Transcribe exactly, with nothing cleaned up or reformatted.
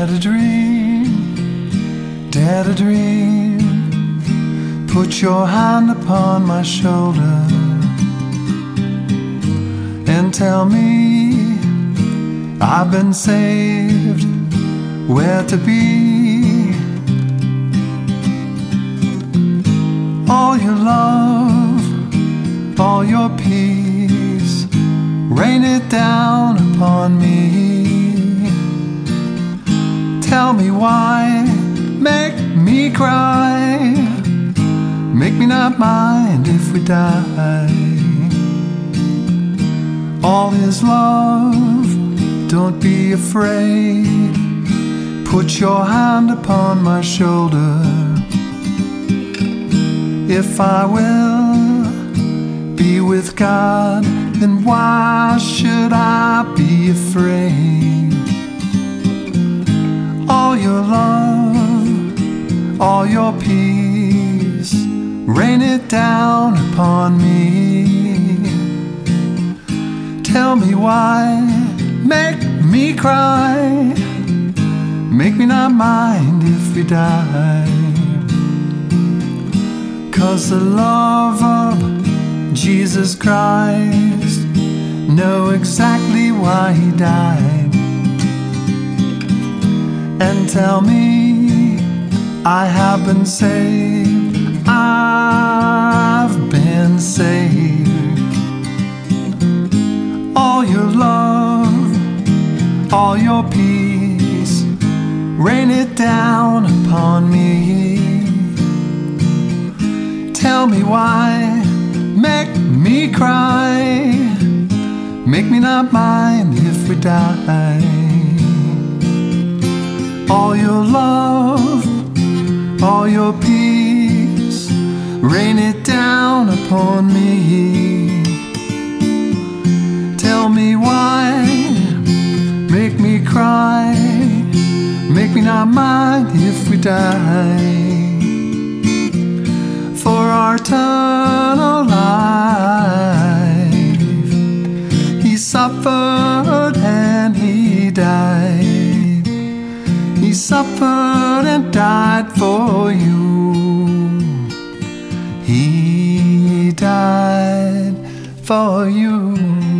Dare to dream, dare to dream. Put your hand upon my shoulder and tell me I've been saved, where to be. All your love, all your peace, rain it down upon me. Tell me why, make me cry, make me not mind if we die. All his love, don't be afraid. Put your hand upon my shoulder. If I will be with God, then why should I be afraid? All your love, all your peace, rain it down upon me. Tell me why, make me cry, make me not mind if we die. 'Cause the love of Jesus Christ, know exactly why he died. And tell me I have been saved, I've been saved. All your love, all your peace, rain it down upon me. Tell me why, make me cry, make me not mind if we die. All your love, all your peace, rain it down upon me. Tell me why, make me cry, make me not mind if we die. For our eternal life, he suffered and he died. He suffered and died for you. He died for you.